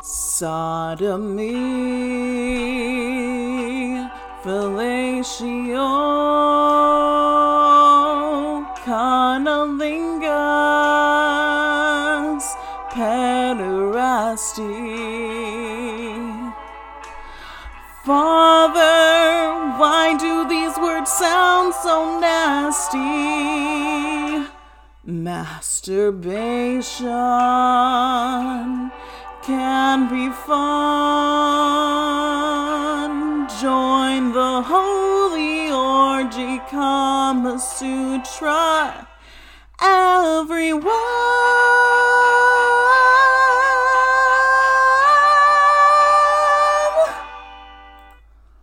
Sodomy, fellatio, cunnilingus, pederasty. Father, why do these words sound so nasty? Masturbation can be fun. Join the holy orgy, Kama Sutra, everyone.